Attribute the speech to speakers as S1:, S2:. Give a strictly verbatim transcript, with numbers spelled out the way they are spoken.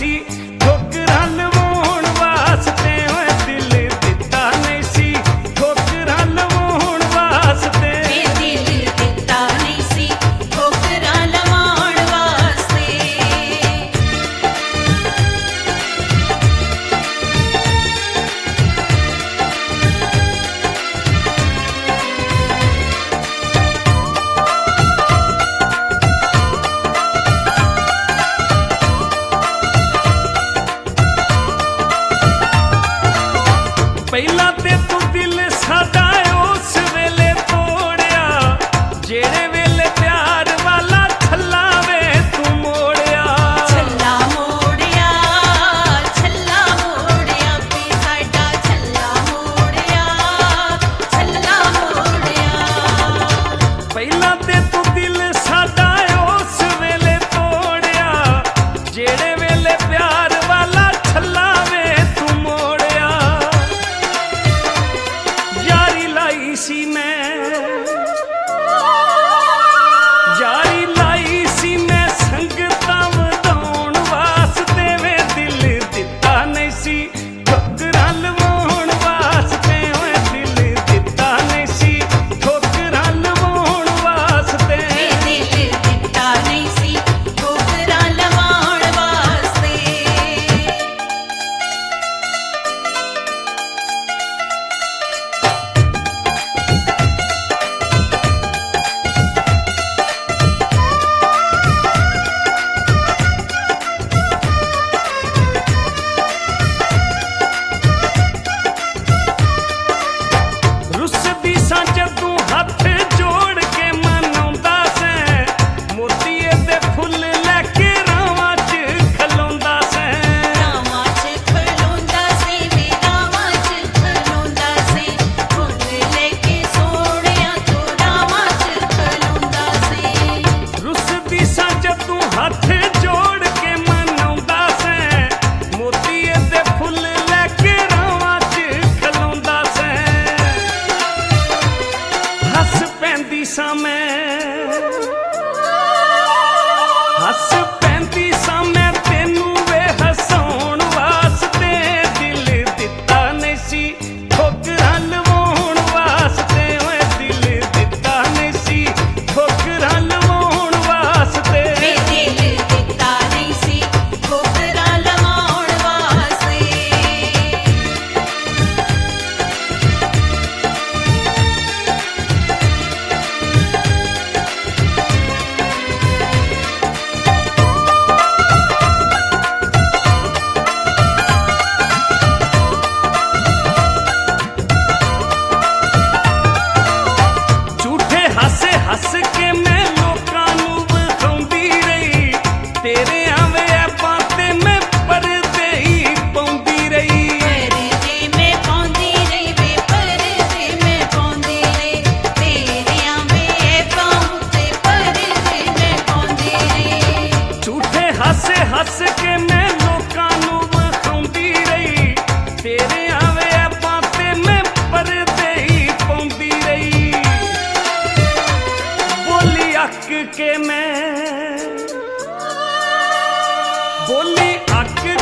S1: सी ठोकरां लवाउण वास्ते ओए दिल दिता नहीं सी ठोकरां लवाउण वास्ते
S2: दिल दिता नहीं सी ठोकरां लवाउण वास्ते
S1: पहला ते तू दिल साडा उस वेले तोड़िया जेड़े वेले प्यार वाला छल्ला वे तू मोड़िया
S2: छल्ला मोड़िया छल्ला मोड़िया पी साडा छल्ला मोड़िया छल्ला मोड़िया
S1: पहला ते तू दिल साडा उस वेले तोड़िया जेड़े वेले प्यार वाला छल्ला वे तू मोड़िया यारी लाई सी मैं यारी लाई सी मैं संगतां वधाउण वास्ते वे दिल दिता नहीं सी ठोकरां लवाउण वास्ते ओए दिल दिता नहीं सी ठोकरां लवाउण वास्ते
S2: दिल दिता नहीं सी ठोकरां लवाउण वास्ते
S1: रुसदी सां जदों हत्थ जोड़ के मनाउंदा सैं मोतीए दे फुੱਲ लैके रावां च खलोंदा सैं
S2: रावां च खलोंदा सी वे रावां च खलोंदा सी फुੱਲ लेके सोहणिया तू रावां च खलोंदा सी
S1: रुसदी सां जदों हत्थ जोड़ के मनाउंदा सैं मोतीए दे फुੱਲ लैके रावां च खलोंदा सैं हस पैंदी सां मैं हस पैंदी सां मैं तेनू वे हसाउण वास्ते दिल दिता नहीं सी ठोकरां लवाउण वास्ते ओए दिल दिता नहीं सी ठोकरां लवाउण वास्ते
S2: दिल दिता नहीं सी ठोकरां लवाउण वास्ते
S1: झूठे हस हस के मैं लोकां नूं विखाउंदी रही तेरे आवे ऐपां ते मैं परदे ही पाउंदी रही
S2: परदे में पाउंदी रही वे परदे में पाउंदी रही तेरियां वे पाऊं ते परदे में पाउंदी रही
S1: झूठे हस हस के मैं लोकां नूं विखाउंदी रही तेरे आवे ऐपां ते मैं परदे ही पाउंदी रही बोली अक के मैं बोली अक